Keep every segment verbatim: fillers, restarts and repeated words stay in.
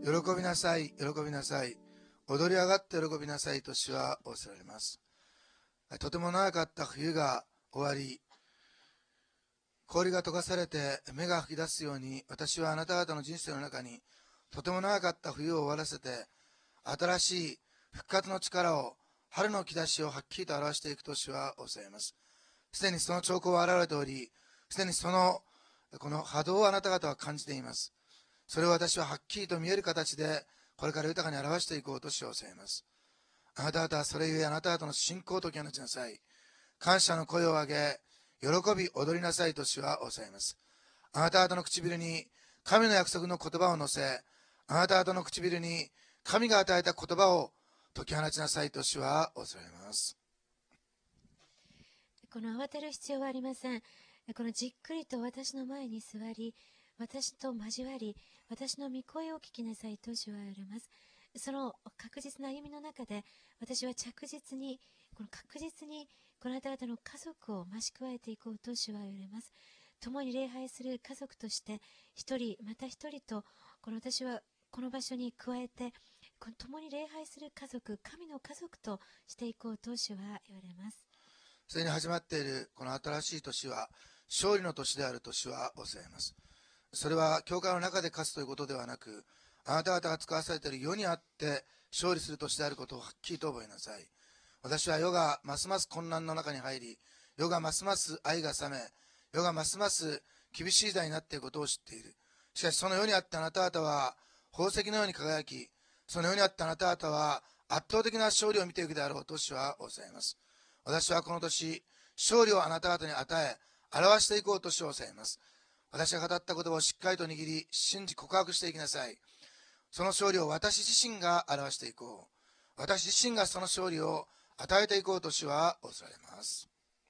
喜びなさい、喜びなさい。踊り上がって喜びなさいと主は仰せられます。とても長かった冬が終わり、氷が溶かされて芽が吹き出すように、私はあなた方の人生の中にとても長かった冬を終わらせて、新しい復活の力を、春の兆しをはっきりと表していくと主は仰せられます。すでにその兆候は現れており、すでにそのこの波動をあなた方は感じています。それを私ははっきりと見える形でこれから豊かに表していこうと主は仰せられます。あなた方はそれゆえあなた方の信仰と解き放ちなさい。感謝の声を上げ、喜び踊りなさいと主は仰せられます。あなた方の唇に神の約束の言葉を乗せ、あなた方の唇に神が与えた言葉を解き放ちなさいと主は仰せられます。 この慌てる必要はありません。このじっくりと私の前に座り、私と交わり、私の御声を聞きなさいと主は言われます。その確実な歩みの中で、私は着実に、この確実に、このあなた方の家族を増し加えていこうと主は言われます。共に礼拝する家族として、一人また一人と、この私はこの場所に加えて、この共に礼拝する家族、神の家族としていこうと主は言われます。 すでに始まっているこの新しい年は勝利の年であると主は仰せられます。それは教会の中で勝つということではなく、あなた方が使わされている世にあって勝利する年であることをはっきりと覚えなさい。私は世がますます混乱の中に入り、世がますます愛が冷め、世がますます厳しい時代になっていることを知っている。しかしその世にあってあなた方は宝石のように輝き、その世にあってあなた方は圧倒的な勝利を見ていくであろうと主は仰せられます。私はこの年、勝利をあなた方に与え、表していこうと主は仰せられます。私が語った言葉をしっかりと握り、信じ告白していきなさい。その勝利を私自身が表していこう。私自身がその勝利を与えていこうと主は仰せられます。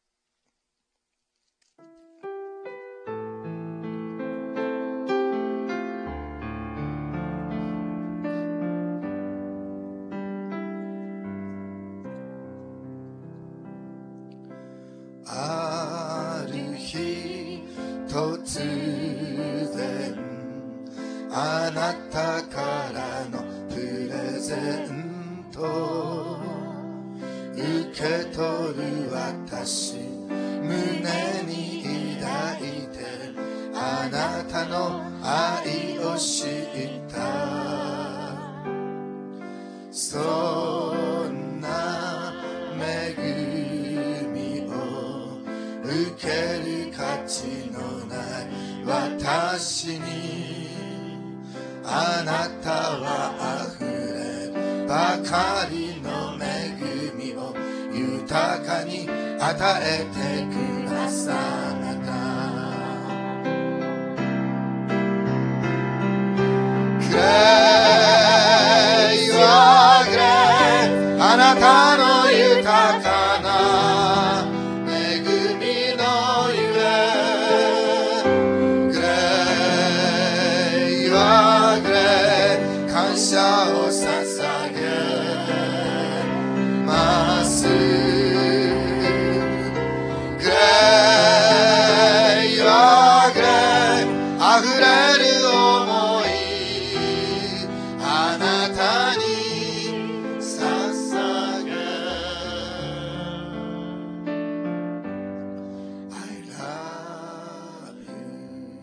ある日突然あなたからのプレゼント受け取る私胸に抱いてあなたの愛を知ったそんな恵みを受ける価値のない私にあなたは溢ればかりの恵みを豊かに与えてくださったグレイはグレイあなたの豊かな恵みのゆえグレイはグレイ感謝を捧げますグレイはグレイあふれる想いあなたに捧げ I love you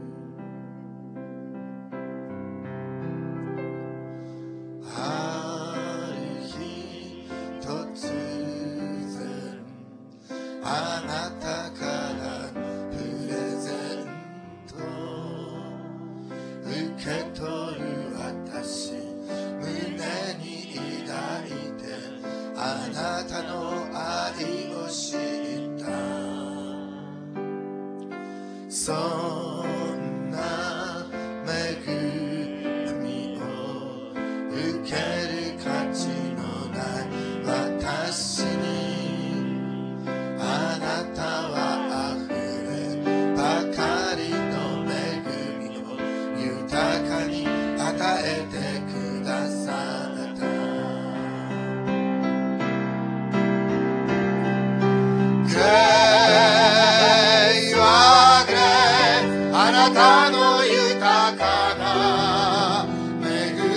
ある日突然あなたからプレゼント受け取る私胸に抱いてあなたの愛を知ったそんな恵みを受ける価値のない私にあなたは溢ればかりの恵みを豊かに与えてくださったグレイはグレイあなたの豊かな恵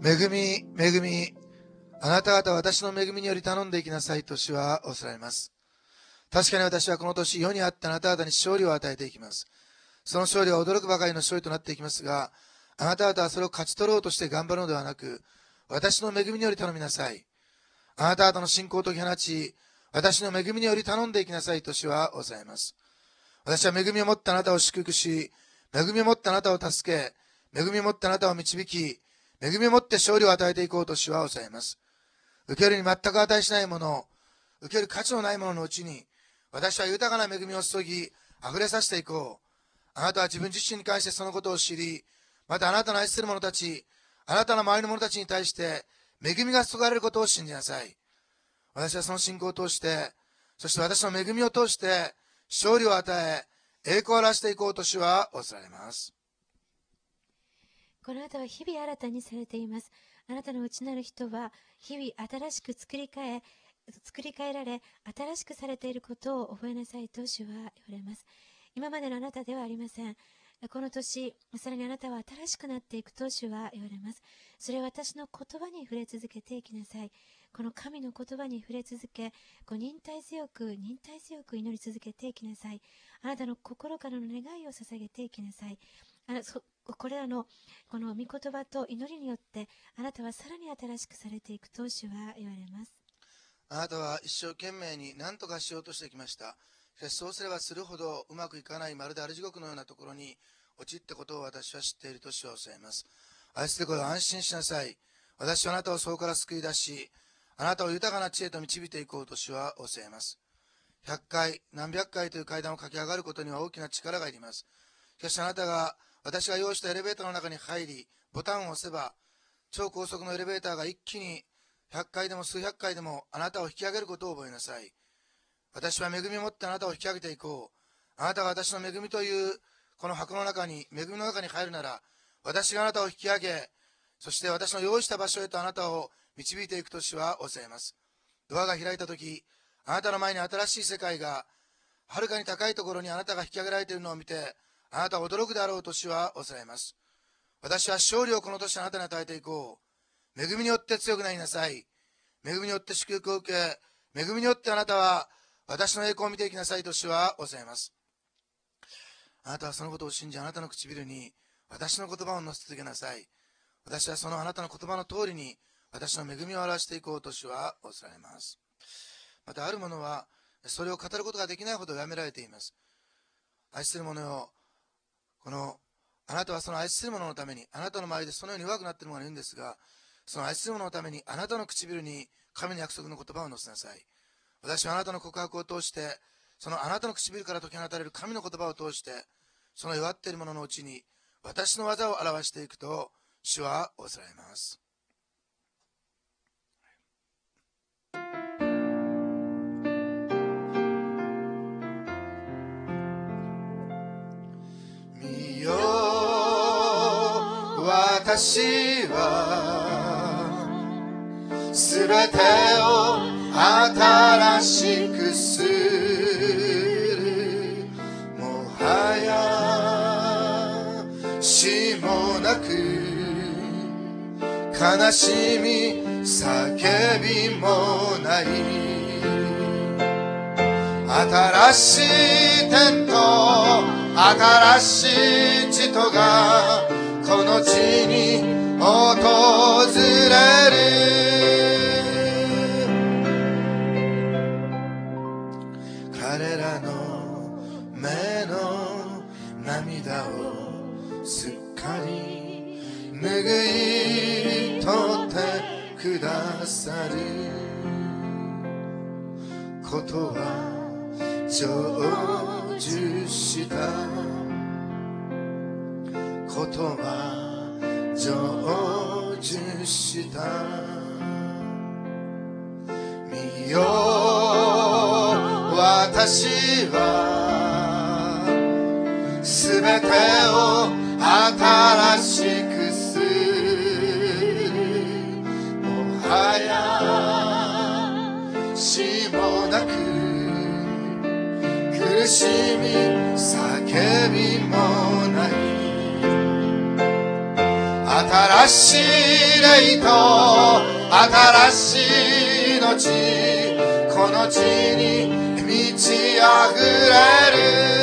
恵み、恵み、あなた方は私の恵みにより頼んでいきなさいと主は仰せられます。確かに私はこの年、世にあってあなた方に勝利を与えていきます。その勝利は驚くばかりの勝利となっていきますが、あなた方はそれを勝ち取ろうとして頑張るのではなく、私の恵みにより頼みなさい。あなた方の信仰を解き放ち、私の恵みにより頼んでいきなさいと主は仰せられます。私は恵みを持ってあなたを祝福し、恵みを持ってあなたを助け、恵みを持ってあなたを導き、恵みを持って勝利を与えていこうと主は仰せられます。受けるに全く値しないもの、受ける価値のないもののうちに、私は豊かな恵みを注ぎ、溢れさせていこう。あなたは自分自身に関してそのことを知り、またあなたの愛する者たち、あなたの周りの者たちに対して、恵みが注がれることを信じなさい。私はその信仰を通して、そして私の恵みを通して、勝利を与え、栄光を表していこうと主は仰せられます。 この後は日々新たにされています。あなたの内なる人は、日々新しく作り変え、作り変えられ、新しくされていることを覚えなさいと主は言われます。今までのあなたではありません。この年、さらにあなたは新しくなっていくと主は言われます。それは私の言葉に触れ続けていきなさい。この神の言葉に触れ続け、こう忍耐強く、忍耐強く祈り続けていきなさい。あなたの心からの願いを捧げていきなさい。あのそこれらのこの御言葉と祈りによって、あなたはさらに新しくされていくと主は言われます。 あなたは一生懸命に何とかしようとしてきました。しかしそうすればするほどうまくいかない、まるである地獄のようなところに陥ったことを私は知っていると主は教えます。愛する子よ、安心しなさい。私はあなたをそこから救い出し、あなたを豊かな知恵と導いていこうと主は教えます。百回、何百回という階段を駆け上がることには大きな力がいります。しかしあなたが、私が用意したエレベーターの中に入り、ボタンを押せば、超高速のエレベーターが一気にひゃっかいでも数百回でもあなたを引き上げることを覚えなさい。私は恵みを持ってあなたを引き上げていこう。あなたが私の恵みというこの箱の中に、恵みの中に入るなら、私があなたを引き上げ、そして私の用意した場所へとあなたを導いていくと主は教えます。ドアが開いたとき、あなたの前に新しい世界が、はるかに高いところにあなたが引き上げられているのを見て、あなたは驚くであろうと主は教えます。私は勝利をこの年あなたに与えていこう。恵みによって強くなりなさい。恵みによって祝福を受け、恵みによってあなたは私の栄光を見ていきなさいと主は教えます。あなたはそのことを信じ、あなたの唇に私の言葉を乗せ続けなさい。私はそのあなたの言葉の通りに私の恵みを表していこうと主は仰せられます。またある者はそれを語ることができないほどやめられています。愛する者よ、このあなたはその愛する者のために、あなたの周りでそのように弱くなっている者がいるんですが、その愛する者のためにあなたの唇に神の約束の言葉を乗せなさい。私はあなたの告白を通して、そのあなたの唇から解き放たれる神の言葉を通して、その弱っている者のうちに私の技を表していくと主は仰せられます。見よ、私はすべてを新しくする。もはや死もなく、悲しみ叫びもない。新しい天と新しい地とがこの地に訪れる。彼らの目の涙をすっかり拭い取ってくださることは成就したことは成就した。見よ、私はすべてを新しくする。もはや死もなく、苦しみ叫びもない。 新しい霊と新しい命、この地に満ち溢れ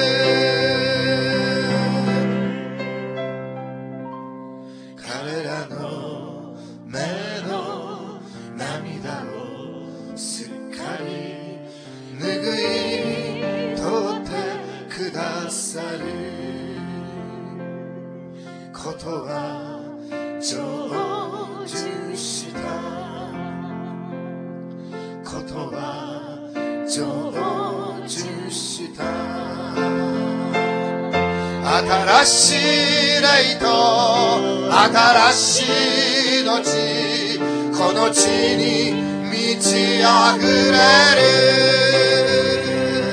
る。彼らの目の涙をすっかり拭い取ってくださることは成就したことは成就した。新しい霊と新しい命、この地に満ち溢れる。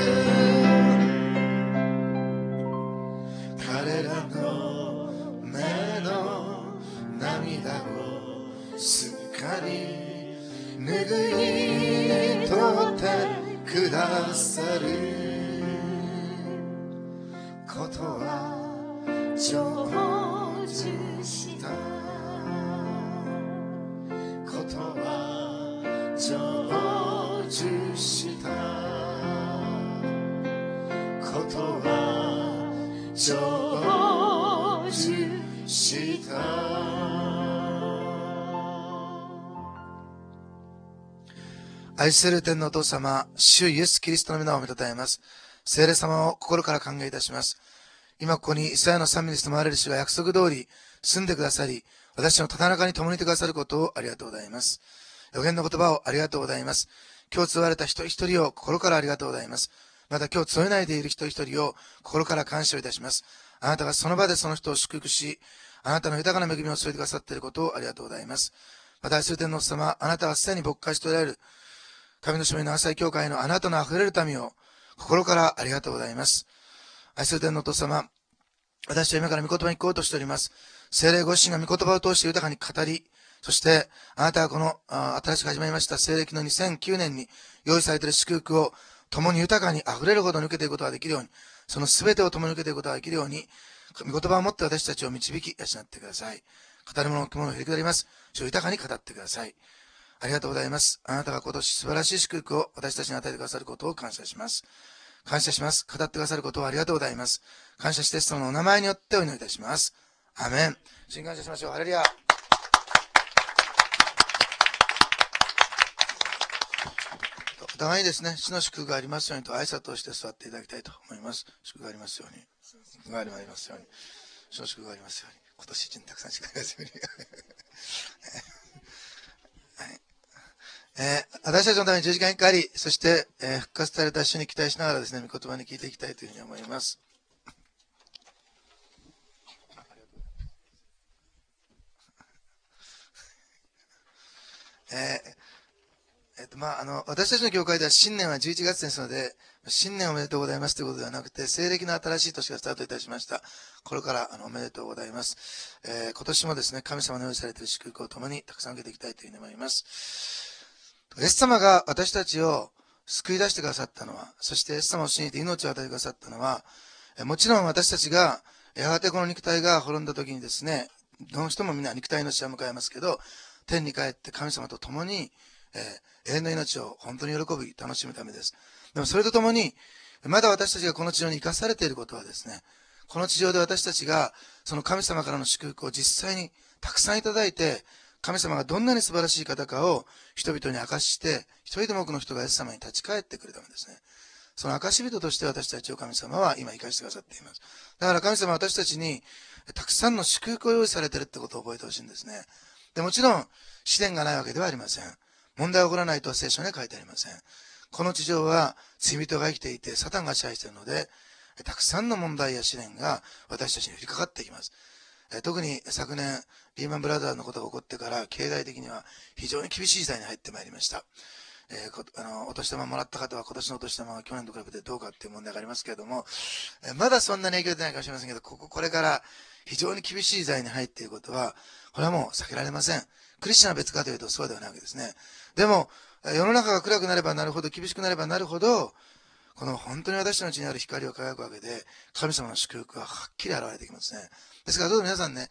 彼らの目の涙をすっかり拭い取ってくださることは成就したことは成就したことは成就した。愛する天のお父様、主イエスキリストの皆を褒めたたえます。聖霊様を心から歓迎いたします。今ここにイサヤの賛美に住まわれる主が約束通り住んでくださり、私のただ中に共にいてくださることをありがとうございます。予言の言葉をありがとうございます。今日集われた一人一人を心からありがとうございます。また今日集えないでいる一人一人を心から感謝いたします。あなたがその場でその人を祝福し、あなたの豊かな恵みを添えてくださっていることをありがとうございます。また愛する天のお父様、あなたはすでに牧会しておられる神のしもべの朝日教会のあなたの溢れる民を心からありがとうございます。愛する天のお父様、私は今から御言葉に聞こうとしております。聖霊ご自身が御言葉を通して豊かに語り、そしてあなたがこの新しく始まりました西暦のにせんきゅうねんに用意されている祝福を共に豊かに溢れるほどに受けていくことができるように、その全てを共に受けていくことができるように、御言葉を持って私たちを導き養ってください。語るものを聞くものを振り下ります。主を豊かに語ってください。ありがとうございます。あなたが今年素晴らしい祝福を私たちに与えてくださることを感謝します。感謝します。語ってくださることをありがとうございます。感謝してそのお名前によってお祈りいたします。アーメン。主に感謝しましょう。ハレルヤ。お互いにですね、主の祝福がありますようにと挨拶をして座っていただきたいと思います。祝福がありますように。祝福がありますように。主の祝福がありますように。今年一年たくさん祝福がありますように。はい、えー、私たちのために十字架にかかり、そして、えー、復活された主に期待しながらですね、御言葉に聞いていきたいというふうに思います。えーえっとまあ、あの私たちの教会では新年はじゅういちがつですので、新年おめでとうございますということではなくて、西暦の新しい年がスタートいたしました。これからあのおめでとうございます。えー、今年もですね、神様の用意されている祝福を共にたくさん受けていきたいというふうに思います。イエス様が私たちを救い出してくださったのは、そしてイエス様を信じて命を与えてくださったのは、もちろん私たちが、やがてこの肉体が滅んだ時にですね、どの人もみんな肉体の死は迎えますけど、天に帰って神様と共に、えー、永遠の命を本当に喜び楽しむためです。でもそれとともに、まだ私たちがこの地上に生かされていることはですね、この地上で私たちがその神様からの祝福を実際にたくさんいただいて、神様がどんなに素晴らしい方かを人々に明かして、一人でも多くの人がイエス様に立ち返ってくるためですね。その証人として私たちを神様は今生かしてくださっています。だから神様は私たちにたくさんの祝福を用意されているってことを覚えてほしいんですね。でもちろん試練がないわけではありません。問題が起こらないとは聖書には書いてありません。この地上は罪人が生きていてサタンが支配しているので、たくさんの問題や試練が私たちに降りかかっていきます。特に昨年リーマンブラザーズのことが起こってから経済的には非常に厳しい時代に入ってまいりました。えー、あのお年玉もらった方は今年のお年玉は去年と比べてどうかっていう問題がありますけれども、えー、まだそんなに影響出ないかもしれませんけど、こここれから非常に厳しい時代に入っていることはこれはもう避けられません。クリスチャンは別かというとそうではないわけですね。でも世の中が暗くなればなるほど、厳しくなればなるほど、この本当に私たちのうちにある光を輝くわけで、神様の祝福がはっきり現れてきますね。ですからどうぞ皆さんね、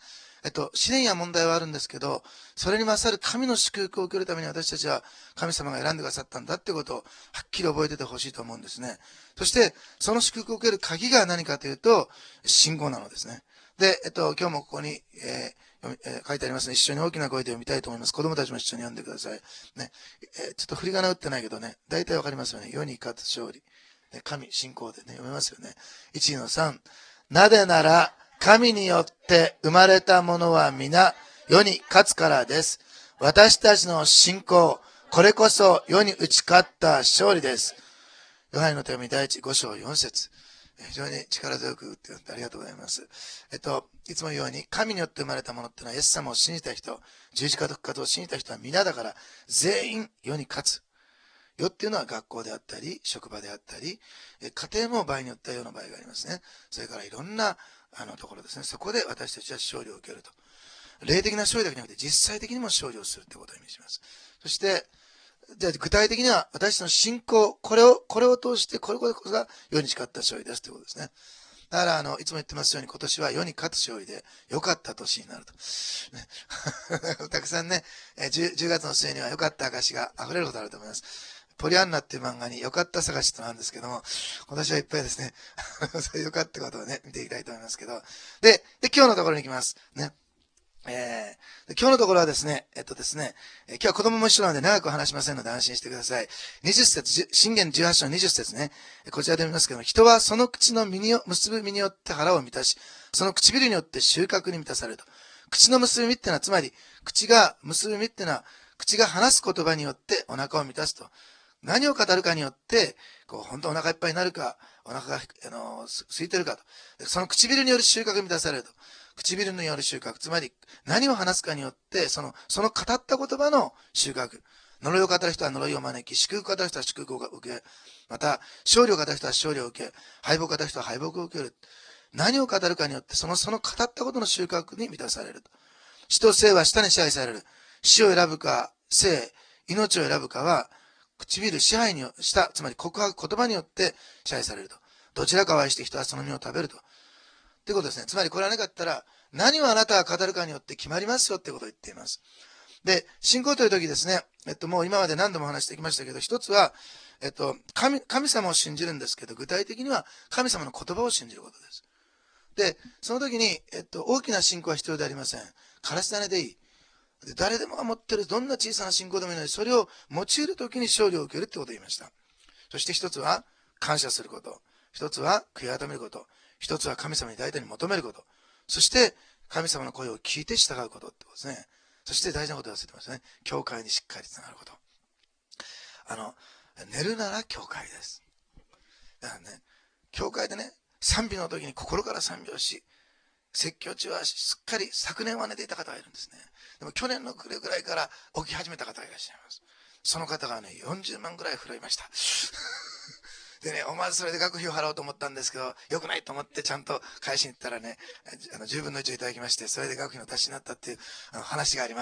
えっと、試練や問題はあるんですけど、それに勝る神の祝福を受けるために私たちは神様が選んでくださったんだってことをはっきり覚えててほしいと思うんですね。そして、その祝福を受ける鍵が何かというと、信仰なのですね。で、えっと、今日もここに、えーえー書いてありますね。一緒に大きな声で読みたいと思います。子供たちも一緒に読んでください。ね。えーちょっと振り仮名打ってないけどね、大体わかりますよね。世に勝つ勝利。ね神、信仰でね、読めますよね。いちのさん。なぜなら、神によって生まれたものは皆、世に勝つからです。私たちの信仰、これこそ世に打ち勝った勝利です。ヨハネの手紙第一ご章よん節。非常に力強く打ってありがとうございます。えっと、いつも言うように、神によって生まれたものっていうのは、イエス様を信じた人、十字架と復活を信じた人は皆だから、全員世に勝つ。世っていうのは学校であったり、職場であったり、家庭も場合によっては世の場合がありますね。それからいろんなあのところですね。そこで私たちは勝利を受けると。霊的な勝利だけじゃなくて、実際的にも勝利をするということを意味します。そして、じゃあ具体的には私たちの信仰、これを、これを通して、これこそが世に誓った勝利ですということですね。だから、あの、いつも言ってますように、今年は世に勝つ勝利で、良かった年になると。ね、たくさんね、じゅう, じゅうがつの末には良かった証が溢れることあると思います。ポリアンナっていう漫画に良かった探しとなんですけども、今年はいっぱいですね。そういう良かったことをね、見ていきたいと思いますけど。で、で、今日のところに行きます。ね。えー、今日のところはですね、えっとですね、えー、今日は子供も一緒なので長く話しませんので安心してください。にじゅっ節、箴言じゅうはち章にじゅっ節ね、こちらで見ますけども、人はその口の実に結ぶ実によって腹を満たし、その唇によって収穫に満たされると。口の結ぶ実ってのは、つまり、口が結ぶ実ってのは、口が話す言葉によってお腹を満たすと。何を語るかによって、こう、本当お腹いっぱいになるか、お腹が、あの、空いてるかと。その唇による収穫に満たされると。唇による収穫。つまり、何を話すかによって、その、その語った言葉の収穫。呪いを語る人は呪いを招き、祝福を語る人は祝福を受け、また、勝利を語る人は勝利を受け、敗北を語る人は敗北を受ける。何を語るかによって、その、その語ったことの収穫に満たされると。死と生は舌に支配される。死を選ぶか、生、命を選ぶかは、唇、支配にした、つまり告白、言葉によって支配されると。どちらかを愛して人はその実を食べると。ってことですね。つまりこれはなかったら、何をあなたが語るかによって決まりますよってことを言っています。で、信仰という時ですね、えっと、もう今まで何度も話してきましたけど、一つは、えっと、神、神様を信じるんですけど、具体的には神様の言葉を信じることです。で、その時に、えっと、大きな信仰は必要でありません。からし種でいい。誰でもが持っているどんな小さな信仰でもいいので、それを用いる時に勝利を受けるってことを言いました。そして一つは感謝すること。一つは悔い改めること。一つは神様に大胆に求めること。そして神様の声を聞いて従うことってことですね。そして大事なことを忘れてますね。教会にしっかりつながること。あの、寝るなら教会です。だからね、教会でね、賛美の時に心から賛美をし、説教中はすっかり昨年は寝ていた方がいるんですね。でも去年の暮れぐらいから起き始めた方がいらっしゃいます。その方がね、よんじゅうまんぐらい払いました。でね、思わずそれで学費を払おうと思ったんですけど、良くないと思ってちゃんと返しに行ったらね、あのじゅうぶんのいちをいただきまして、それで学費の足しになったっていうあの話があります。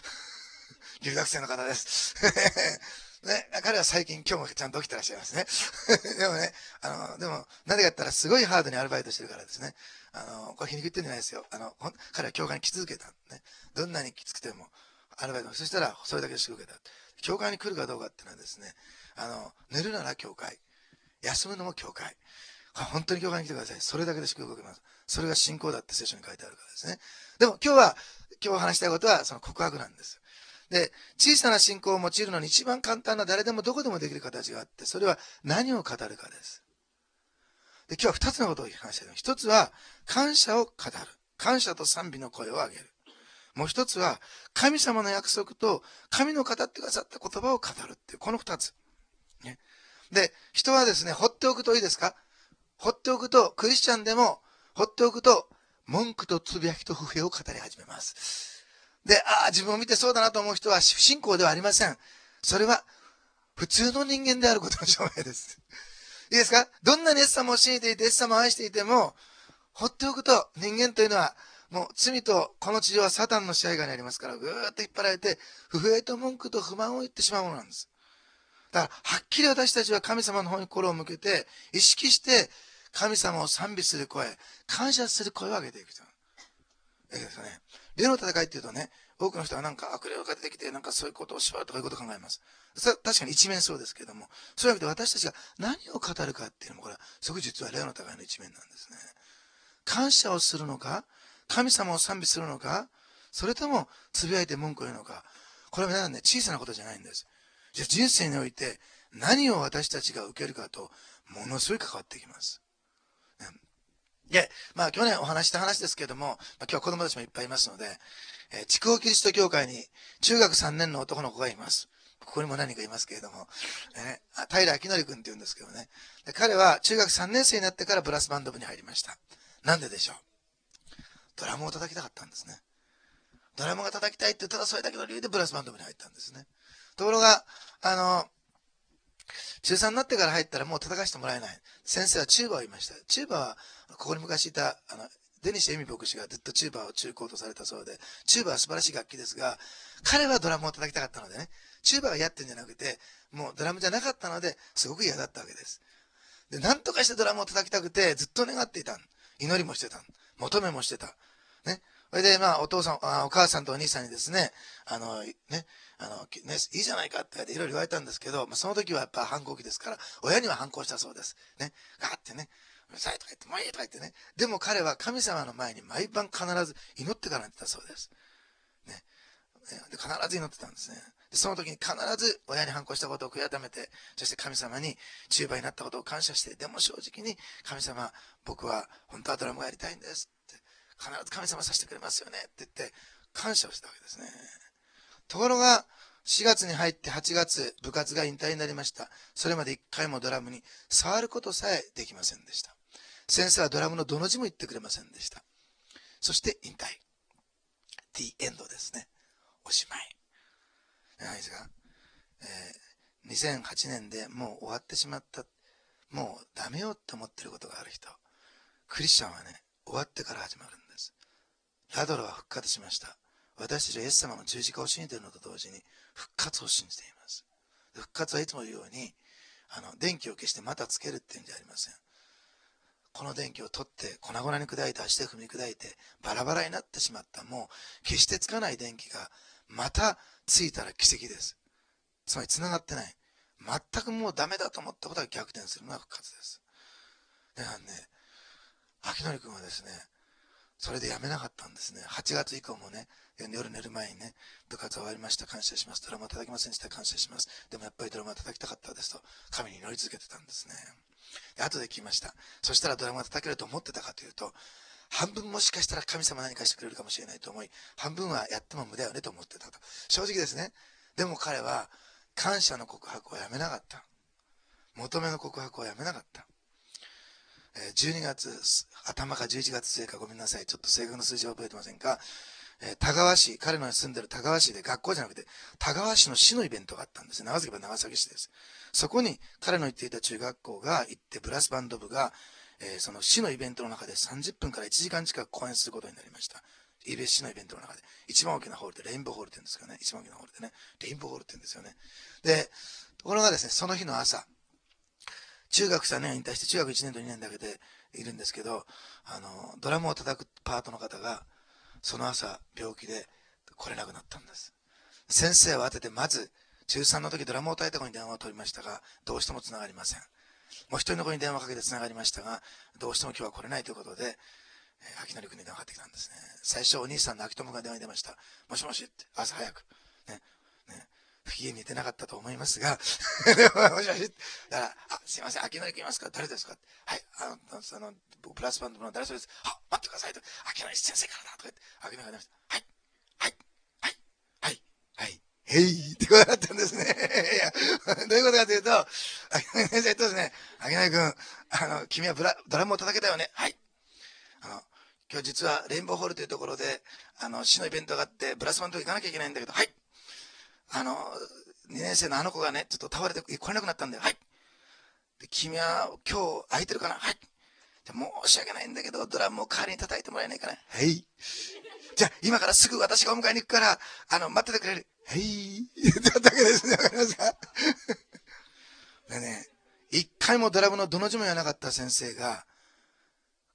留学生の方です。ね、彼は最近今日もちゃんと起きてらっしゃいますね。でもね、あの、でも、なぜか言ったらすごいハードにアルバイトしてるからですね。あの、これ皮肉言ってんじゃないですよ。あの、彼は教会に来続けた。ね。どんなにきつくても、アルバイト。そしたら、それだけして受けた。教会に来るかどうかっていうのはですね、あの、寝るなら教会。休むのも教会。本当に教会に来てください。それだけで祝福を受けます。それが信仰だって聖書に書いてあるからですね。でも今日は、今日話したいことはその告白なんです。で、小さな信仰を用いるのに一番簡単な誰でもどこでもできる形があって、それは何を語るかです。で、今日は二つのことを話したい。一つは、感謝を語る。感謝と賛美の声を上げる。もう一つは、神様の約束と神の語ってくださった言葉を語るっていう、この二つ。ね。で、人はですね、放っておくといいですか？放っておくと、クリスチャンでも、放っておくと、文句とつぶやきと不平を語り始めます。で、ああ、自分を見てそうだなと思う人は不信仰ではありません。それは、普通の人間であることの証明です。いいですか？どんなにイエス様を信じていて、イエス様を愛していても、放っておくと、人間というのは、もう罪とこの地上はサタンの支配下にありますから、ぐーっと引っ張られて、不平と文句と不満を言ってしまうものなんです。だから、はっきり私たちは神様の方に心を向けて、意識して、神様を賛美する声、感謝する声を上げていくと。 えーですかね、霊の戦いっていうとね、多くの人はなんか悪霊が出てきて、なんかそういうことをしようとかいうことを考えます。それは確かに一面そうですけども、そういうわけで私たちが何を語るかっていうのも、これはすごく実は霊の戦いの一面なんですね。感謝をするのか、神様を賛美するのか、それともつぶやいて文句を言うのか。これは皆さんね、小さなことじゃないんです。じゃあ人生において何を私たちが受けるかと、ものすごい関わってきます。ね、で、まあ去年お話した話ですけども、まあ、今日は子供たちもいっぱいいますので、えー、筑豊キリスト教会に中学さんねんの男の子がいます。ここにも何人かいますけれども、ね、平明則君って言うんですけどね。で彼は中学さんねん生になってからブラスバンド部に入りました。なんででしょう。ドラムを叩きたかったんですね。ドラムが叩きたいってただそれだけの理由でブラスバンド部に入ったんですね。ところが、あの、中さんになってから入ったらもう叩かせてもらえない。先生はチューバーを言いました。チューバーは、ここに昔いた、あの、デニッシュ・エミ牧師がずっとチューバーを中高とされたそうで、チューバーは素晴らしい楽器ですが、彼はドラムを叩きたかったのでね、チューバーがやってんじゃなくて、もうドラムじゃなかったので、すごく嫌だったわけです。で、なんとかしてドラムを叩きたくて、ずっと願っていた。祈りもしてた。求めもしてた。ね。それで、まあ、お父さん、あお母さんとお兄さんにですね、あの、ね、あの、ね、いいじゃないかっていろいろ言われたんですけど、まあ、その時はやっぱ反抗期ですから、親には反抗したそうです。ね。ガーってね、うるさいとか言って、もういいとか言ってね。でも彼は神様の前に毎晩必ず祈ってからってたそうです。ね。で必ず祈ってたんですね。でその時に必ず親に反抗したことを悔い改めて、そして神様に中盤になったことを感謝して、でも正直に神様、僕は本当はドラムがやりたいんですって、必ず神様させてくれますよねって言って感謝をしたわけですね。ところがしがつに入ってはちがつ部活が引退になりました。それまで一回もドラムに触ることさえできませんでした。先生はドラムのどの字も言ってくれませんでした。そして引退。The end ですね。おしまい。ないですか、えー、にせんはちねんでもう終わってしまった。もうダメよって思ってることがある人。クリスチャンはね、終わってから始まるんです。ラドロは復活しました。私たちはイエス様の十字架を信じているのと同時に復活を信じています。復活はいつも言うように、あの、電気を消してまたつけるっていうんじゃありません。この電気を取って粉々に砕いて足で踏み砕いてバラバラになってしまったもう決してつかない電気がまたついたら奇跡です。つまり繋がってない。全くもうダメだと思ったことが逆転するのが復活です。でなんで、秋典君はですね、それでやめなかったんですね。はちがつ以降もね、夜寝る前にね、部活終わりました、感謝します。ドラマ叩きませんでした、感謝します。でもやっぱりドラマ叩きたかったですと、神に祈り続けてたんですね。で後で聞きました。そしたらドラマ叩けると思ってたかというと、半分もしかしたら神様何かしてくれるかもしれないと思い、半分はやっても無駄よねと思ってたと。正直ですね。でも彼は感謝の告白をやめなかった。求めの告白をやめなかった。じゅうにがつ頭かじゅういちがつ末かごめんなさい。ちょっと正確な数字は覚えてませんが、田川市、彼の住んでる田川市で学校じゃなくて、田川市の市のイベントがあったんです。長崎は長崎市です。そこに彼の行っていた中学校が行ってブラスバンド部が、えー、その市のイベントの中でさんじゅっぷんからいちじかん近く講演することになりました。イービーエス 市のイベントの中で。一番大きなホールで、レインボーホールって言うんですけどね。一番大きなホールでね。レインボーホールって言うんですよね。で、ところがですね、その日の朝、中学さんねん引退して中学いちねんとにねんだけでいるんですけど、あの、ドラムを叩くパートの方が、その朝病気で来れなくなったんです。先生は当ててまず中さんの時ドラムを叩いた子に電話を取りましたが、どうしてもつながりません。もう一人の子に電話をかけてつながりましたが、どうしても今日は来れないということで、えー、秋典君に電話かかってきたんですね。最初お兄さんの秋友が電話に出ました。もしもしって、朝早く。ね、ね、不機嫌に似てなかったと思いますが、もしもしって。だから、あ、すいません、秋典君いますか？誰ですか？はい、あの、その、ブラスバンドの誰それです。あ、待ってくださいと。秋典先生からだとか言って、秋典が出ました。はい、はい、はい、はい、はい、へいってことだったんですね。いや、どういうことかというと、秋典先生とですね、秋典君、あの、君はブラドラムを叩けたよね。はい。あの、今日実はレインボーホールというところで、あの、市のイベントがあって、ブラスバンド行かなきゃいけないんだけど、はい。あの、にねん生のあの子がね、ちょっと倒れて来れなくなったんだよ。はい。で、君は今日空いてるかな？はい。申し訳ないんだけど、ドラムを代わりに叩いてもらえないかな？はい。じゃあ、今からすぐ私がお迎えに行くから、あの、待っててくれる？はい。だけですね。わかりますか？でね、一回もドラムのどの字も言わなかった先生が、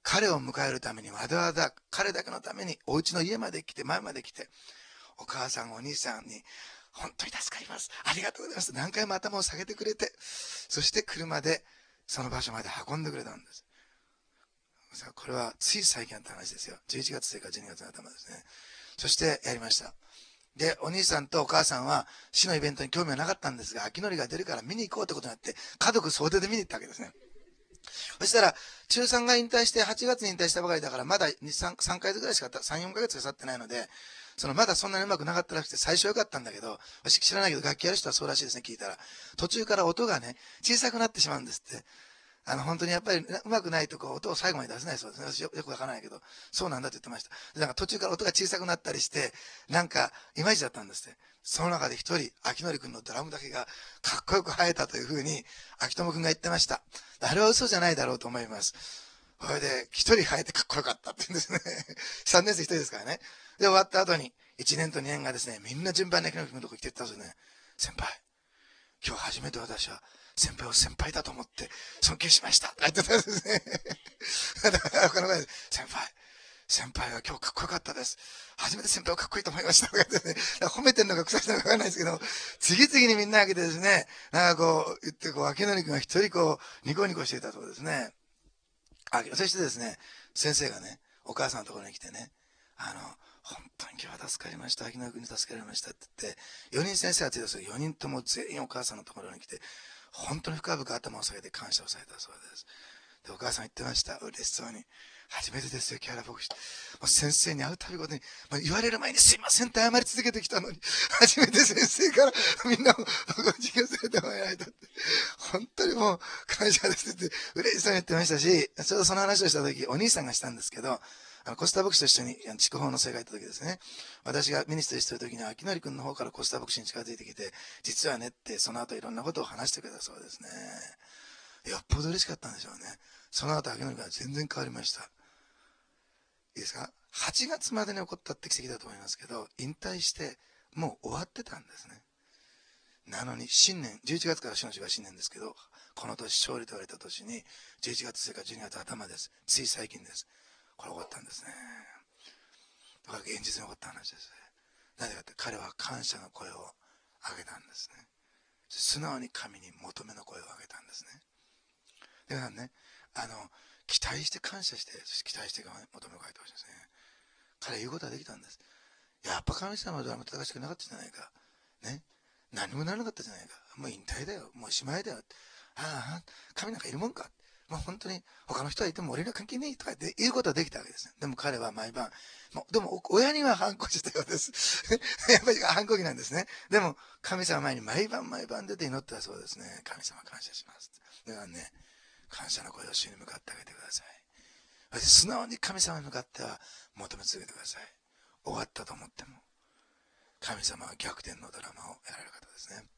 彼を迎えるためにわざわざ彼だけのためにお家の家まで来て、前まで来て、お母さん、お兄さんに、本当に助かります。ありがとうございます。何回も頭を下げてくれて、そして車でその場所まで運んでくれたんです。これはつい最近あった話ですよ。じゅういちがつついたち、じゅうにがつの頭ですね。そしてやりました。で、お兄さんとお母さんは市のイベントに興味はなかったんですが、秋のりが出るから見に行こうってことになって、家族総出で見に行ったわけですね。そしたら、中さんが引退してはちがつに引退したばかりだから、まだに、さん、さんかげつぐらいしか、さん、よんかげつしか経ってないので、そのまだそんなにうまくなかったらしくて、最初良かったんだけど、私知らないけど楽器やる人はそうらしいですね、聞いたら。途中から音がね、小さくなってしまうんですって。あの、本当にやっぱりうまくないとこう音を最後まで出せないそうですね。私よくわからないけど、そうなんだって言ってました。なんか途中から音が小さくなったりして、なんか、いまいちだったんですって。その中で一人、秋典くんのドラムだけがかっこよく生えたというふうに、秋友くんが言ってました。あれは嘘じゃないだろうと思います。それで、一人生えてかっこよかったって言うんですね。さんねん生一人ですからね。で、終わった後に、いちねんとにねんがですね、みんな順番に秋典くんのとこ来てったんですよね。先輩、今日初めて私は、先輩を先輩だと思って尊敬しました。言ってたんですね。だから他の前で、先輩、先輩は今日かっこよかったです。初めて先輩をかっこいいと思いました。ね、褒めてるのか腐してるのかわかんないですけど、次々にみんな開けてですね、なんかこう言って、こう、秋典くんが一人こう、ニコニコしていたそうですね。あ、そしてですね、先生がね、お母さんのところに来てね、あの、本当に今日は助かりました。秋野君に助けられましたって言って、よにん先生がついたそうよにんとも全員お母さんのところに来て、本当に深々頭を下げて感謝をされたそうです。で、お母さん言ってました。嬉しそうに。初めてですよ、木原牧師。もう先生に会うたびごとに、まあ、言われる前にすいませんって謝り続けてきたのに、初めて先生からみんなをご授業されてもらえないとって。本当にもう感謝ですって嬉しそうに言ってましたし、ちょうどその話をした時、お兄さんがしたんですけど、あのコスタ牧師と一緒に筑豊の世界行った時ですね。私がミニストリーしてる時に秋典君の方からコスタ牧師に近づいてきて、実はねって、その後いろんなことを話してくれたそうですね。よっぽど嬉しかったんでしょうね。その後秋典君は全然変わりました。いいですか？ はち 月までに起こったって奇跡だと思いますけど、引退してもう終わってたんですね。なのに新年、じゅういちがつから新年が新年ですけど、この年勝利と言われた年に、じゅういちがつついたち、じゅうにがつ頭です。つい最近です。これ起こったんですね。だから現実に起こった話です。なぜかって彼は感謝の声を上げたんですね。素直に神に求めの声を上げたんですね。で皆さんね、あの、期待して感謝して、そして期待して求めを書いてほしいですね。彼は言うことができたんです。やっぱ神様とは戦しくなかったじゃないか。ね。何もならなかったじゃないか。もう引退だよ。もうおしまいだよ。ああ、神なんかいるもんか。もう本当に他の人はいても俺には関係ねえとかって言うことはできたわけです。でも彼は毎晩、もうでも親には反抗したようです。やっぱり反抗期なんですね。でも神様前に毎晩毎晩出て祈ったそうですね。神様感謝します。だからね、感謝の声を主に向かってあげてください。素直に神様に向かっては求め続けてください。終わったと思っても。神様は逆転のドラマをやられる方ですね。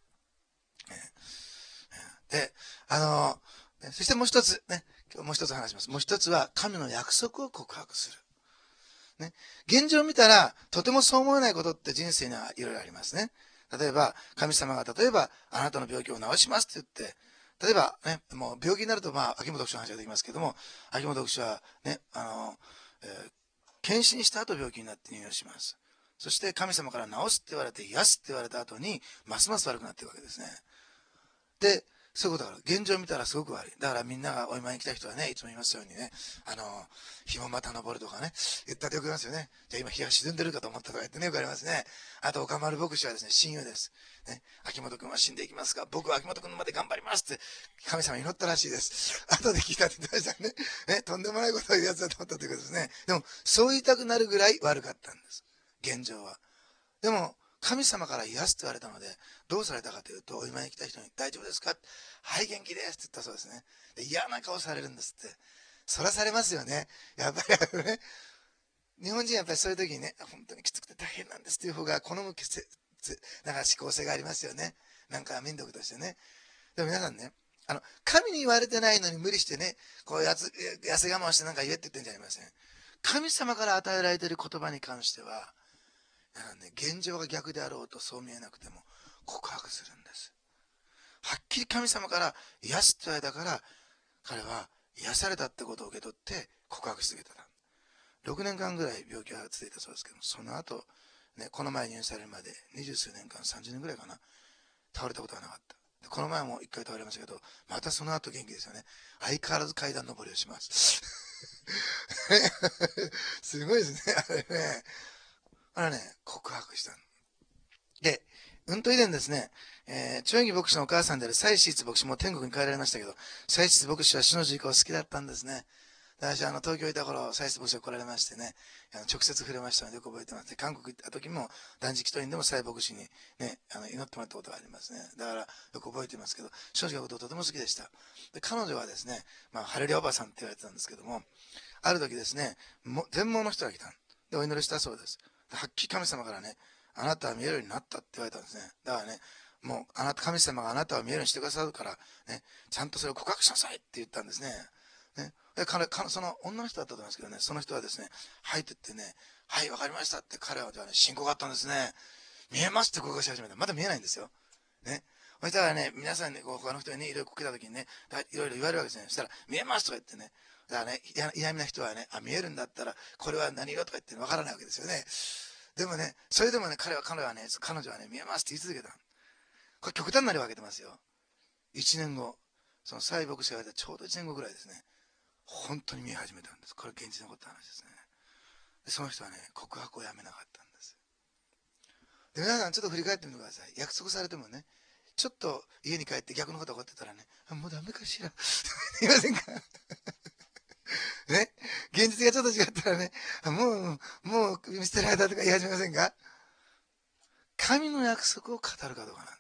で、あの、そしてもう一つね、今日もう一つ話します。もう一つは神の約束を告白する。ね、現状を見たら、とてもそう思えないことって人生にはいろいろありますね。例えば、神様が例えば、あなたの病気を治しますって言って、例えばね、もう病気になると、まあ、秋元牧師の話ができますけども、秋元牧師はね、あの、えー、検診した後病気になって入院します。そして神様から治すって言われて、癒すって言われた後に、ますます悪くなっていくわけですね。で、そういうことだから、現状を見たらすごく悪い。だからみんながお見舞いに来た人はね、いつも言いますようにね、あの、日もまた昇るとかね、言ったってよく言いますよね。じゃあ今日が沈んでるかと思ったとか言ってね、よくありますね。あと、岡丸牧師はですね、親友です。ね、秋元君は死んでいきますが、僕は秋元君まで頑張りますって、神様に祈ったらしいです。後で聞いたって言ってましたね。ね、とんでもないことを言うやつだと思ったということですね。でも、そう言いたくなるぐらい悪かったんです。現状は。でも、神様から癒すと言われたので、どうされたかというと、お見舞いに来た人に、大丈夫ですか？はい、元気ですって言ったそうですね。で、嫌な顔されるんですって。そらされますよね。やっぱりね、日本人はやっぱりそういう時にね、本当にきつくて大変なんですっていう方が好む、なんか思考性がありますよね。なんか民族としてね。でも皆さんね、あの、神に言われてないのに無理してね、こうやつ、痩せ我慢してなんか言えって言ってんじゃありません。神様から与えられている言葉に関しては、ね、現状が逆であろうとそう見えなくても告白するんです。はっきり神様から癒すって言われたから、彼は癒されたってことを受け取って告白し続けてた。ろくねんかんぐらい病気が続いたそうですけども、その後、ね、この前入院されるまで二十数年間、さんじゅうねんぐらいかな、倒れたことがなかった。でこの前も一回倒れましたけど、またその後元気ですよね。相変わらず階段登りをします。すごいですね、あれね。あれね、告白したの。で、うんと以前ですね、えー、チョンギ牧師のお母さんであるサイシーツ牧師も天国に帰られましたけど、サイシーツ牧師は主の実行好きだったんですね。私はあの東京にいた頃、サイシーツ牧師が来られましてね、あの直接触れましたのでよく覚えてます。韓国行った時も断食祈祷院でもサイ牧師にね、あの祈ってもらったことがありますね。だからよく覚えてますけど、正直なことをとても好きでした。で、彼女はですね、まあ、ハレリアおばさんって言われてたんですけども、ある時ですね、も全盲の人が来た。で、お祈りしたそうです。ではっきり神様からね、あなたは見えるようになったって言われたんですね。だからね、もうあなた、神様があなたを見えるようにしてくださるから、ね、ちゃんとそれを告白しなさいって言ったんですね。ね、で彼彼その女の人だったと思いますけどね、その人はですね、はいって言ってね、はい、わかりましたって彼は、ね、信仰があったんですね。見えますって告白し始めた。まだ見えないんですよ。ね。そしたらね、皆さんね、こう他の人にね、いろいろこけた時にね、いろいろ言われるわけですね。そしたら、見えますとか言ってね、だからね、嫌味な人はね、あ、見えるんだったら、これは何色とか言ってわからないわけですよね。でもね、それでもね、彼は、彼はね、彼女はね、見えますって言い続けた。これ極端な例を挙げてますよ。一年後、そのサイ牧師が言われたちょうど一年後ぐらいですね、本当に見え始めたんです。これ現実に起こった話ですね。でその人はね、告白をやめなかったんです。で、皆さんちょっと振り返ってみてください。約束されてもね、ちょっと家に帰って逆のことが起こってたらね、あ、もうダメかしら。言いませんかね。現実がちょっと違ったらね、あもう、もう見捨てられたとか言い始めませんか？神の約束を語るかどうかなんです。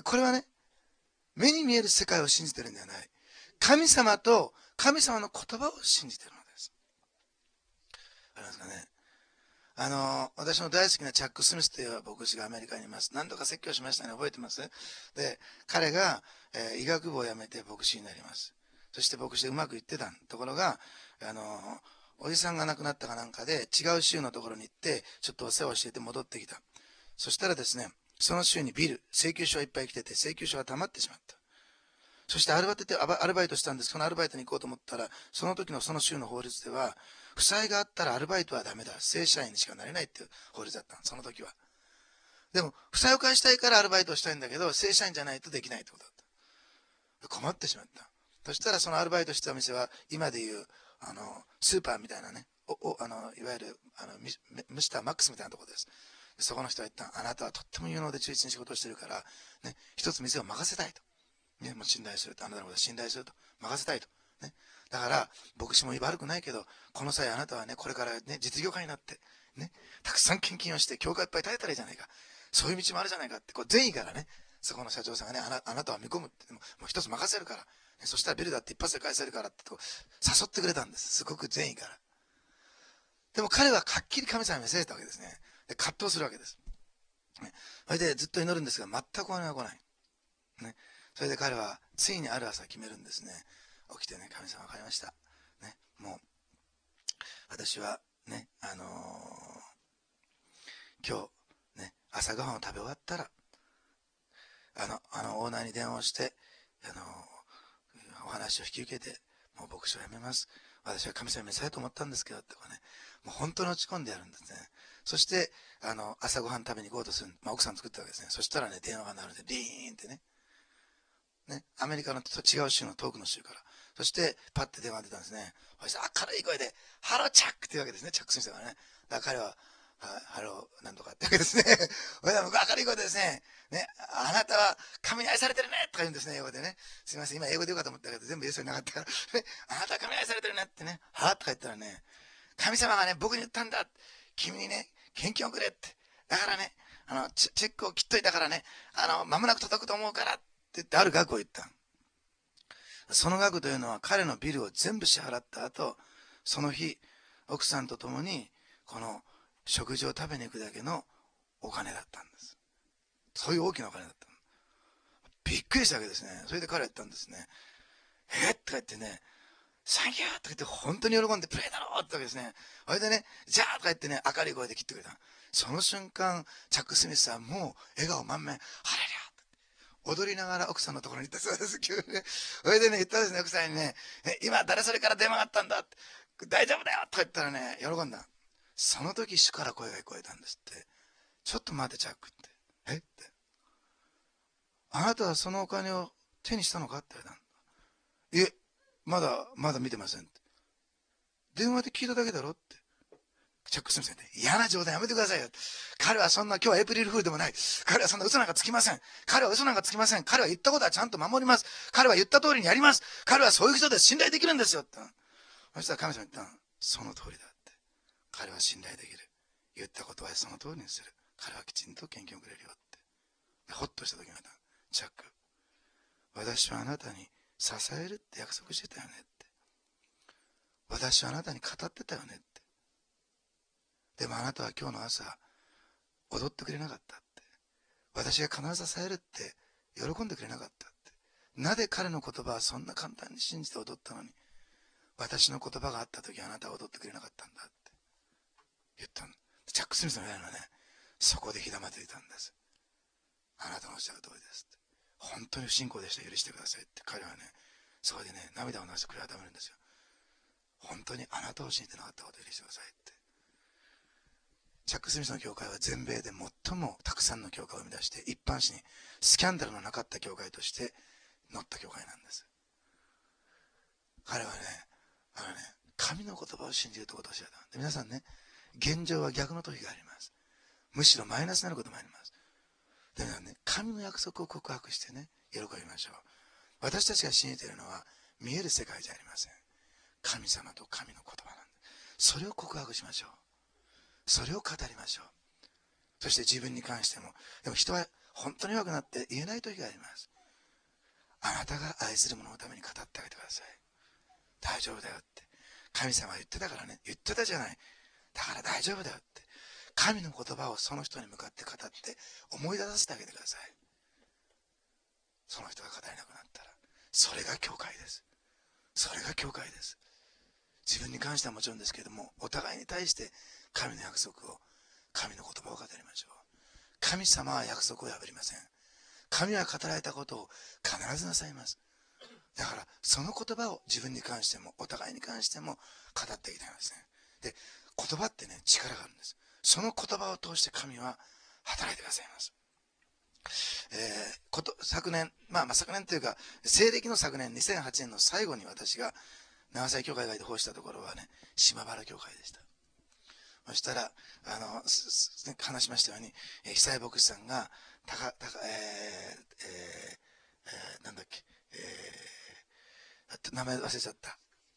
これはね、目に見える世界を信じてるんではない。神様と神様の言葉を信じてるのです。ありますかね。あの、私の大好きなチャック・スミスという牧師がアメリカにいます。何度か説教しましたね。覚えてます？で、彼が、えー、医学部を辞めて牧師になります。そして牧師でうまくいってたところが、あの、おじさんが亡くなったかなんかで違う州のところに行って、ちょっとお世話をしていて戻ってきた。そしたらですね、その州にビル、請求書がいっぱい来てて、請求書が溜まってしまった。そしてアルバイトでアルバイトしたんです。そのアルバイトに行こうと思ったら、その時のその州の法律では、負債があったらアルバイトはダメだ。正社員にしかなれないっていう法律だったの。その時は。でも、負債を返したいからアルバイトをしたいんだけど、正社員じゃないとできないってことだった。困ってしまった。そしたらそのアルバイトしたお店は、今でいう、あの、スーパーみたいなね、お、お、あの、いわゆる、あの、ミミスターマックスみたいなところです。そこの人は言った。あなたはとっても有能で忠実に仕事をしてるから、ね、一つ店を任せたいと。ね、もう信頼すると。あなたのことを信頼すると。任せたいと。ね。だから、牧師も悪くないけど、この際あなたはね、これからね、実業家になって、ね、たくさん献金をして、教会いっぱい建てたらいいじゃないか。そういう道もあるじゃないかって、こう善意からね、そこの社長さんがね、あなあなたは見込むって、もう一つ任せるから、ね、そしたらビルだって一発で返せるからってこう誘ってくれたんです。すごく善意から。でも彼ははっきり神様に見せられたわけですね。で、葛藤するわけです。ね、それでずっと祈るんですが、全くお金が来ない。ね。それで彼はついにある朝決めるんですね。起きてね、神様分かりました。ね、もう、私はね、あのー、今日、ね、朝ごはんを食べ終わったら、あの、あの、オーナーに電話をして、あのー、お話を引き受けて、もう牧師を辞めます。私は神様に召されと思ったんですけど、とかね、もう本当に落ち込んでやるんですね。そして、あの、朝ごはん食べに行こうとする。まあ、奥さん作ったわけですね。そしたらね、電話が鳴るんで、リーンってね。ね、アメリカの違う州の遠くの州から。そして、パッて電話出たんですね。そして明るい声で、ハローチャックっていうわけですね。チャックする人がね。だから彼は、ハローなんとかってわけですね。俺は明るい声でですね、ね、あなたは神に愛されてるねとか言うんですね、英語でね。すいません、今英語でよかと思ったけど、全部言えそうになかったから。ね、あなたは神に愛されてるねってね、はぁとか言ったらね、神様がね、僕に言ったんだ。君にね、献金をくれって。だからね、あの、チェックを切っといたからね、あの、間もなく届くと思うからって言ってある額を言った。その額というのは彼のビルを全部支払った後、その日、奥さんと共に、この食事を食べに行くだけのお金だったんです。そういう大きなお金だった。びっくりしたわけですね。それで彼は言ったんですね。えっとか言ってね、サンキューとか言って本当に喜んでプレイだろうってわけですね。それでね、じゃあとか言ってね、明るい声で切ってくれた。その瞬間、チャック・スミスはもう笑顔満面、ハレルヤ踊りながら奥さんのところに行ったそうです。急にね。それでね、言ったんですね、奥さんにね、え今誰それから電話があったんだって。大丈夫だよとか言ったらね、喜んだ。その時主から声が聞こえたんですって。ちょっと待てチャックって。えって。あなたはそのお金を手にしたのかって言われた。いえ、まだ、まだ見てませんって。電話で聞いただけだろって。チャック・スミスさんって嫌な冗談やめてくださいよ。彼はそんな、今日はエイプリルフールでもない。彼はそんな嘘なんかつきません。彼は嘘なんかつきません。彼は言ったことはちゃんと守ります。彼は言った通りにやります。彼はそういう人です。信頼できるんですよって。そしたら神様言ったの。その通りだって。彼は信頼できる。言ったことはその通りにする。彼はきちんと献金をくれるよって。ほっとした時に言われた。チャック。私はあなたに支えるって約束してたよねって。私はあなたに語ってたよねって。でもあなたは今日の朝、踊ってくれなかったって。私が必ず支えるって喜んでくれなかったって。なぜ彼の言葉はそんな簡単に信じて踊ったのに、私の言葉があった時あなたは踊ってくれなかったんだって言ったの。チャック・スミスの言うのはね、そこでひだまずいたんです。あなたのおっしゃる通りですって。本当に不信仰でした。許してくださいって。彼はね、そこでね、涙を流して悔い改めるんですよ。本当にあなたを信じてなかったことを許してくださいって。チャック・スミスの教会は全米で最もたくさんの教会を生み出して、一般紙にスキャンダルのなかった教会として載った教会なんです。彼はね、あのね、神の言葉を信じるということを教えた。で、皆さんね、現状は逆の時があります。むしろマイナスになることもあります。で、皆さんね、神の約束を告白してね、喜びましょう。私たちが信じているのは見える世界じゃありません。神様と神の言葉なんです。それを告白しましょう。それを語りましょう。そして自分に関しても。でも人は本当に弱くなって言えない時があります。あなたが愛する者のために語ってあげてください。大丈夫だよって。神様は言ってたからね。言ってたじゃない。だから大丈夫だよって。神の言葉をその人に向かって語って思い出させてあげてください。その人が語れなくなったら。それが教会です。それが教会です。自分に関してはもちろんですけれども、お互いに対して神の約束を、神の言葉を語りましょう。神様は約束を破りません。神は語られたことを必ずなさいます。だからその言葉を自分に関してもお互いに関しても語っていきたいんですね。で、言葉ってね、力があるんです。その言葉を通して神は働いてくださいます。えー、こと昨年、まあ、まあ昨年というか西暦の昨年にせんはちねんの最後に私が長崎教会が奉仕したところはね、島原教会でした。そしたら、あの、話しましたように、えー、久井牧師さんが、たか、たか、えー、えー、えー、なんだっけ、えー、名前忘れちゃった。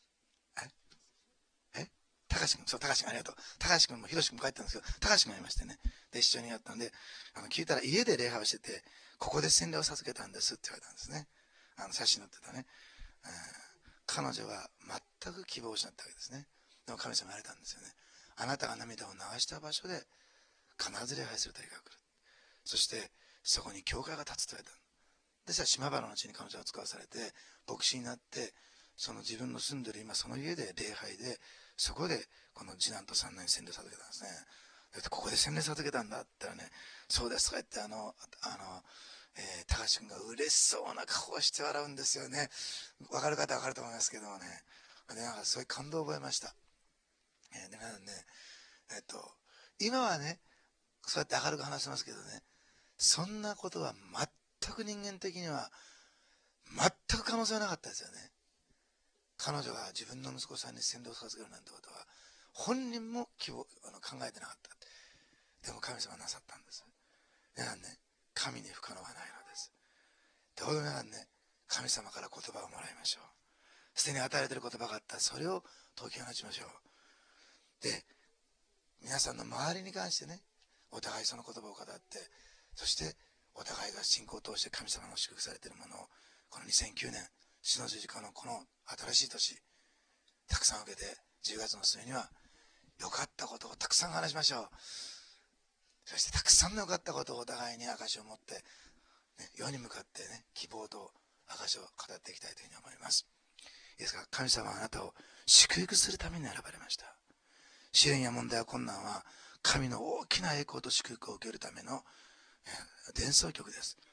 ええ高橋君、そう、高橋君ありがとう。高橋君も広志君も帰ったんですけど、高橋君がいましてね。で、一緒にやったんで、あの、聞いたら家で礼拝をしてて、ここで洗礼を授けたんですって言われたんですね。あの、写真載ってたね。えー、彼女は全く希望を失ったわけですね。でも神様言われたんですよね。あなたが涙を流した場所で必ず礼拝する時が来る。そしてそこに教会が立つと言われた。でしたら島原の地に彼女は使わされて牧師になって、その自分の住んでる今その家で礼拝で、そこでこの次男と三男に洗礼授けたんですね。でここで洗礼授けたんだって言ったらね、そうですとか言ってあのあのえー、高橋君が嬉しそうな顔をして笑うんですよね。分かる方は分かると思いますけどもね。でなんかそういう感動を覚えました。えー、で皆さんね、えっと、今はね、そうやって明るく話せますけどね、そんなことは全く人間的には、全く可能性はなかったですよね。彼女が自分の息子さんに洗礼を授けるなんてことは、本人も希望あの考えてなかった。でも神様はなさったんです。皆さんね、神に不可能はないのです。どうぞ皆さんね、神様から言葉をもらいましょう。すでに与えられている言葉があったら、それを解き放ちましょう。で、皆さんの周りに関してね、お互いその言葉を語って、そしてお互いが信仰を通して神様の祝福されているものを、このにせんきゅうねん、主の十字架のこの新しい年、たくさん受けて、じゅうがつの末には、良かったことをたくさん話しましょう。そしてたくさんの良かったことをお互いに証を持って、ね、世に向かってね、希望と証を語っていきたいというふうに思います。いいですか、神様はあなたを祝福するために選ばれました。試練や問題や困難は神の大きな栄光と祝福を受けるための伝奏曲です。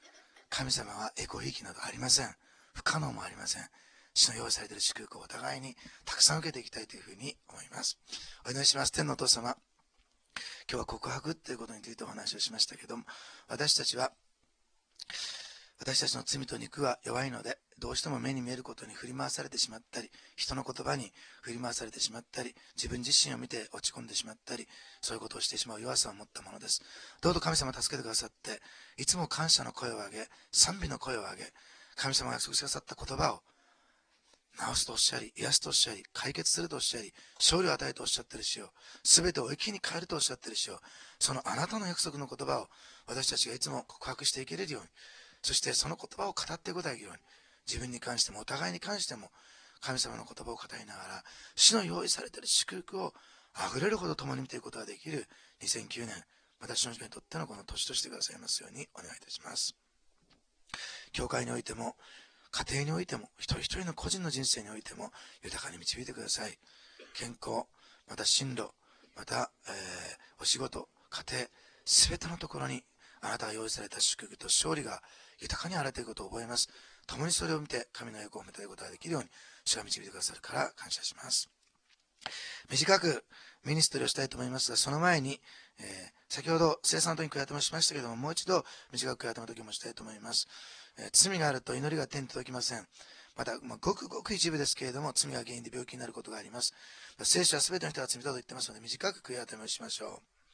神様はエコひいきなどありません。不可能もありません。主の用意されている祝福をお互いにたくさん受けていきたいというふうに思います。お祈りします。天のお父様、今日は告白ということについてお話をしましたけども、私たちは私たちの罪と肉は弱いので、どうしても目に見えることに振り回されてしまったり、人の言葉に振り回されてしまったり、自分自身を見て落ち込んでしまったり、そういうことをしてしまう弱さを持ったものです。どうぞ神様助けてくださって、いつも感謝の声を上げ、賛美の声を上げ、神様が約束してくださった言葉を治すとおっしゃり、癒すとおっしゃり、解決するとおっしゃり、勝利を与えるとおっしゃっている主よ、すべてを一気に変えるとおっしゃっている主よ、そのあなたの約束の言葉を私たちがいつも告白していけれるように、そしてその言葉を語っていくことができるように、自分に関してもお互いに関しても神様の言葉を語りながら、主の用意されている祝福を溢れるほど共に見ていくことができるにせんきゅうねん、私の人にとってのこの年としてくださいますようにお願いいたします。教会においても、家庭においても、一人一人の個人の人生においても豊かに導いてください。健康、また進路、また、えー、お仕事、家庭、すべてのところにあなたが用意された祝福と勝利が豊かにあられていることを覚えます。共にそれを見て神の栄光を褒めたいことができるように主が導いてくださるから感謝します。短くミニストリーをしたいと思いますが、その前に、えー、先ほど生産の時に悔やみもしましたけども、もう一度短く悔やみの時もしたいと思います。えー、罪があると祈りが天に届きません。また、まあ、ごくごく一部ですけれども、罪が原因で病気になることがあります。聖書は全ての人が罪だと言ってますので、短く悔やみをしましょう。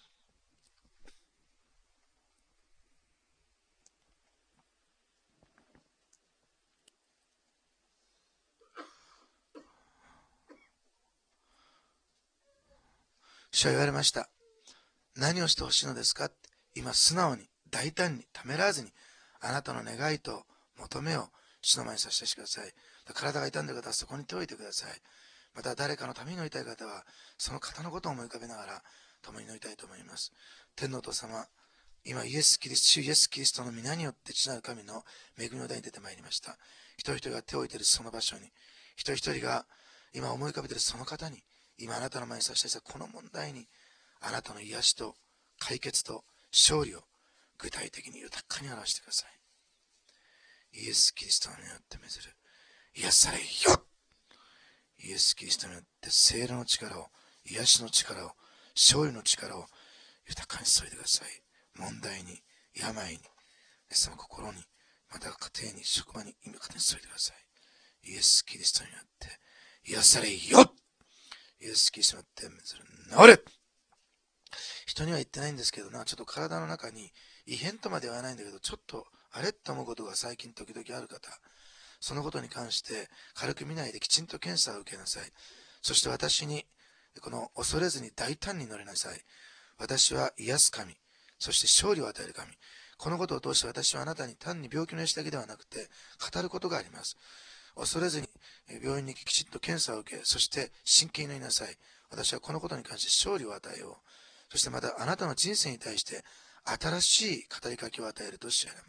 主は言われました。何をしてほしいのですか？今素直に、大胆に、ためらわずに、あなたの願いと求めを主の前に差し出してください。体が痛んでいる方はそこに手を置いてください。また誰かのために祈りたい方は、その方のことを思い浮かべながら、共に祈りたいと思います。天のお父様、今イエス・キリスト、主イエス・キリストの皆によって父なる神の恵みの台に出てまいりました。一人一人が手を置いているその場所に、一人一人が今思い浮かべているその方に、今あなたの前に差し出したこの問題に、あなたの癒しと解決と勝利を具体的に豊かに表してください。イエス・キリストによって命ずる癒されよ。イエス・キリストによって聖霊の力を、癒しの力を、勝利の力を豊かに注いでください。問題に、病に、その心に、また家庭に、職場に、豊かに注いでください。イエス・キリストによって癒されよ。イエス・キリストによって命ずる治れ。人には言ってないんですけどな、ちょっと体の中に異変とまではないんだけど、ちょっとあれって思うことが最近時々ある方、そのことに関して軽く見ないできちんと検査を受けなさい。そして私にこの恐れずに大胆に乗りなさい。私は癒す神、そして勝利を与える神。このことを通して私はあなたに単に病気の癒しだけではなくて語ることがあります。恐れずに病院にきちんと検査を受け、そして真剣に祈りなさい。私はこのことに関して勝利を与えよう。そしてまたあなたの人生に対して新しい語りかけを与えると知られます。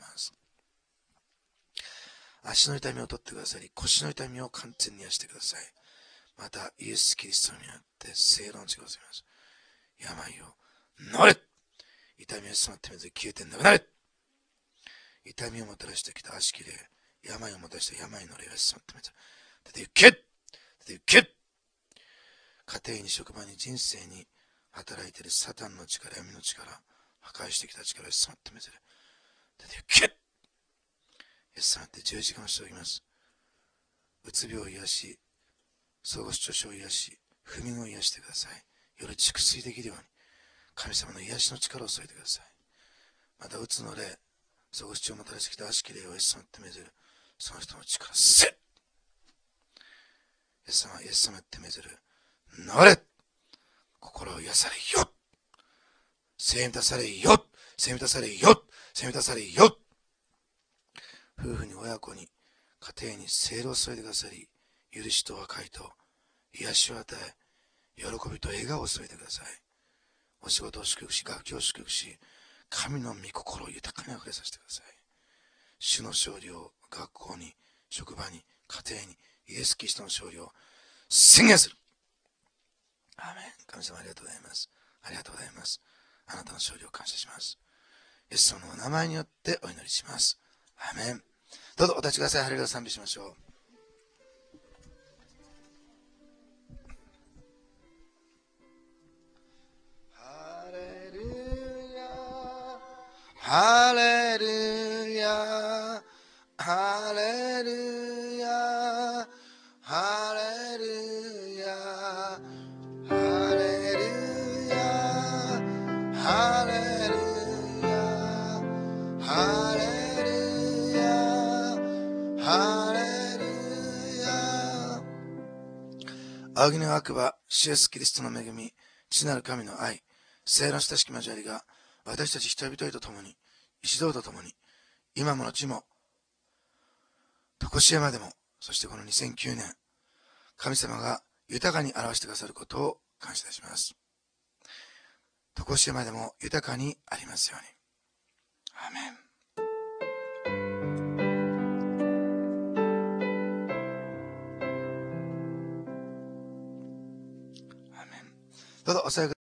足の痛みを取ってくださり、腰の痛みを完全に癒してください。またイエス・キリストによって聖霊の力を注ぎます。病を治れ。痛みを詰まってみずきゅうてんなくなれ。痛みをもたらしてきた足切れ、病をもたらした病の霊が詰まってみず出て行け。出て行け。家庭に職場に人生に働いているサタンの力、闇の力、破壊してきた力を詰まってみず出て行け。イエス様って十字架をしておきます。うつ病を癒し、総合失調症を癒し、不眠を癒してください。より蓄水できるように、神様の癒しの力を添えてください。また、うつの霊、総合失調をもたらしてきた悪しき霊をイエス様って命ずる、その人の力、せっ。イエス様、イエス様って命ずる、治れ。心を癒されよ。聖満たされよ。聖満たされよ。聖満たされよ。夫婦に親子に家庭に聖霊を注いでくださり、許しと和解と癒しを与え、喜びと笑顔を注いでください。お仕事を祝福し、学業を祝福し、神の御心を豊かにあふれさせてください。主の勝利を学校に、職場に、家庭に、イエス・キリストの勝利を宣言する。アーメン。神様ありがとうございます。ありがとうございます。あなたの勝利を感謝します。イエス様のお名前によってお祈りします。 アメン。どうぞお立ちください。ハレルヤを賛美しましょう。ハレルヤ、ハレルヤ、ハレルヤ、ハレルヤ、ハレルヤ、ハレルヤ、ハレルヤ。仰ぎの悪は、主イエスキリストの恵み、父なる神の愛、聖の親しき交わりが、私たち人々と共に、一同と共に、今も後も、とこしえまでも、そしてこのにせんきゅうねん、神様が豊かに表してくださることを感謝いたします。とこしえまでも豊かにありますように。アーメン。アーメン。どうぞお座りください。